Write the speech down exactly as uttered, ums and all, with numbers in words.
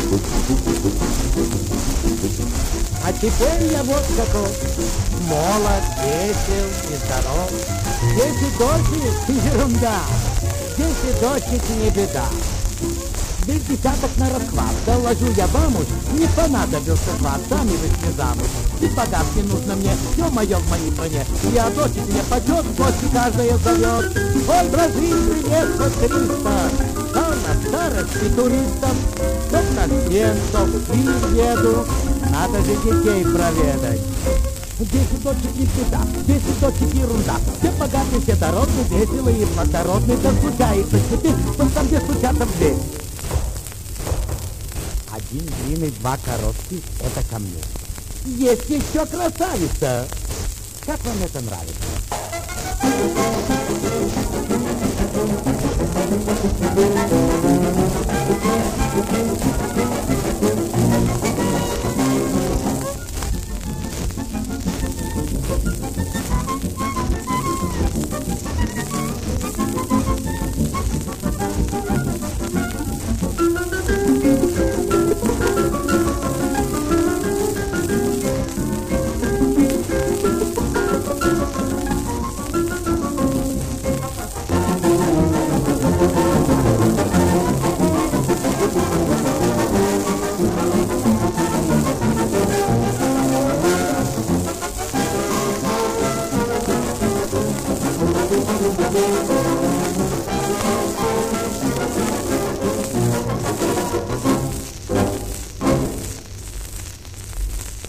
А теперь я вот какой. Молод, весел и здоров. Десять дочек — ерунда. Десять дочек — не беда. Без десяток на расхват. Доложу я вам уж, не понадобился хват. Сами вы с замуж. И подарки нужно мне, все мое в моей стране. Я дочек мне почет, гости каждая зовет. Ой, Бразиль, привет, хоть триста. Стал на старости туристов. Чтоб на стенцов и еду. Надо же детей проведать. Десять дочек не беда, десять дочек ерунда. Все богатые, все дородные, веселые и благородные. Да случается теперь, что там где стучатся в дверь. Один длинный, два коротких — это ко мне. Есть еще красавица. Как вам это нравится?